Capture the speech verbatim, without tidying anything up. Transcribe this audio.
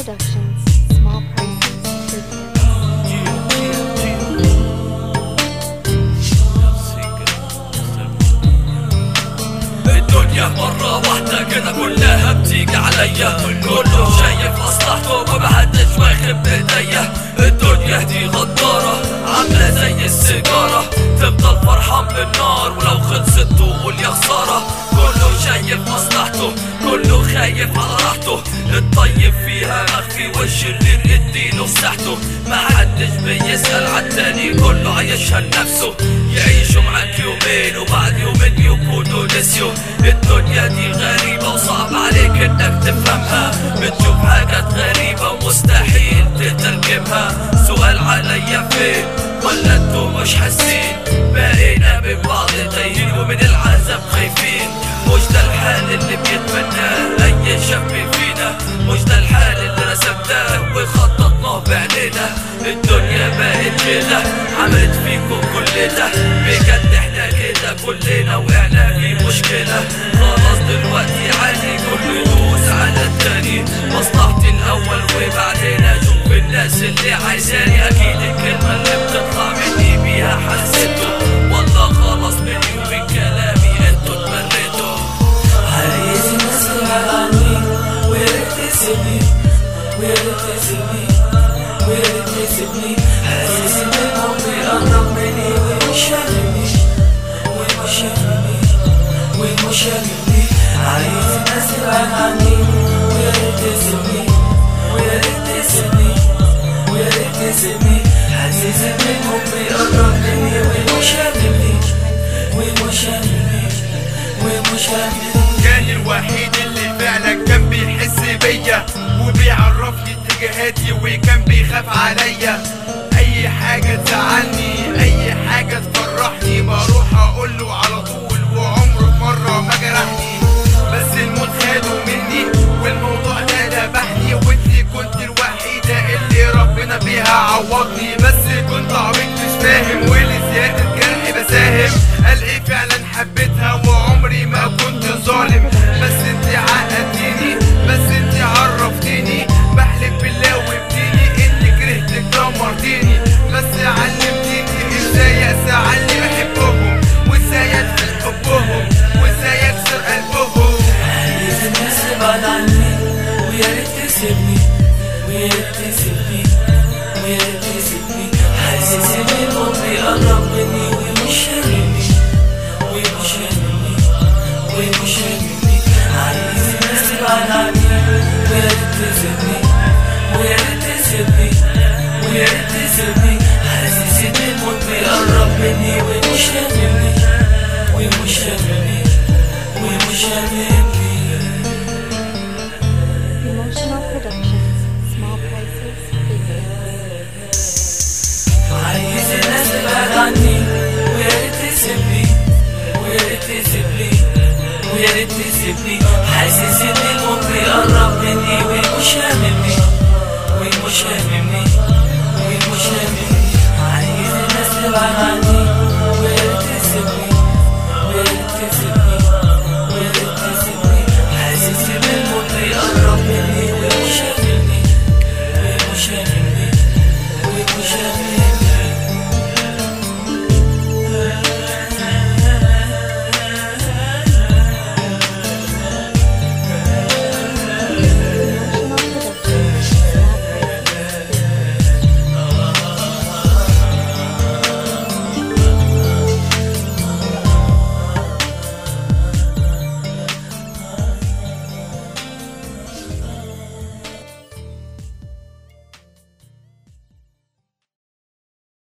Productions. Small prices, big hits. الدنيا مرة واحدة كده كلها بتيجي عليا، كله شايف مصلحته ومحدش واخد بايديا. الدنيا دي غدارة عاملة زي السيجارة، تفضل فرحان بالنار ولو خلصت تقول يا خسارة. كله شايف مصلحته، كله خايف على راحته، الطيب فيها مخفي والشرير اديله مساحته. محدش بيسأل عالتاني، كله عايشها لنفسه، يعيشوا معاك يومين وبعد يومين يكونوا نسيوا. الدنيا دي غريبة وصعب عليك انك تفهمها، بتشوف حاجات غريبة ومستحيل تترجمها. سؤال عليا فين ولا انتوا مش حاسين؟ بقينا من بعض تايهين ومن العذاب خايفين. مش ده الحال اللي بيتمناه اي شاب فينا، مش ده الحال اللي رسمناه وخططناه بعينينا. الدنيا بقت كده عملت فيكم كل ده، بجد احنا كده كلنا وقعنا في مشكلة. خلاص دلوقتي عادي كل يدوس على التاني، مصلحتي الاول وبعدين اشوف الناس اللي عايزاني. اكيد الكلمة اللي بتطلع مني بيها حسيته، والله خلاص من يوم كلامي انتوا اتمريتوا. عايز الناس تبعد عني وياريت تسيبني، وياريت تسيبني، وياريت تسيبني. حاسس ان الحب يقرب مني ومش هاممني، ومش هاممني، ومش هاممني. عايز الناس تبعد عني وياريت تسيبني، وياريت تسيبني، وياريت تسيبني. حاسس ان الحب يقرب مني ومش هاممني، ومش هاممني، ومش هاممني. كان الوحيد اللي فعلا كان بيحس بيا وبيعرفني اتجاهاتي وكان بيخاف عليا. اي حاجة تزعلني اي حاجة تفرحني بروح اقوله على طول، وعمره مرة ما جرحني. بس الموت خده مني والموضوع ده ذبحني، وانتي كنت الوحيدة اللي ربنا بيها عوضني. بس كنت عبيط مش فاهم ولزيادة جرحي بساهم. قال ايه فعلا حبيتها وعمري ما كنت ظالم، بس انتي عقدتيني، بس انتي عرفتيني. بحلف بالله وبديني اني كرهتك دمرتيني، بس علمتيني ازاي اسعى اللي بحبهم وازاي ادخل حبهم وازاي اكسر قلبهم. عايز الناس تبعد عني وياريت تسيبني، وياريت تسيبني، وياريت تسيبني. حاسس ان الحب يقرب مني ومش هاممني، ومش هاممني، ومش هاممني. عايز الناس تبعد عني وياريت تسيبني، وياريت تسيبني، وياريت تسيبني. حاسس ان الموت بيقرب مني ومش هاممني، ومش هاممني، ومش هاممني. Emotional Productions. Small prices, big hits. عايز الناس تبعد عني وياريت تسيبني، وياريت تسيبني، وياريت تسيبني. حاسس ان الموت بيقرب مني ومش هاممني، ومش هاممني، ومش هاممني. عايز الناس تبعد عني وياريت تسيبني،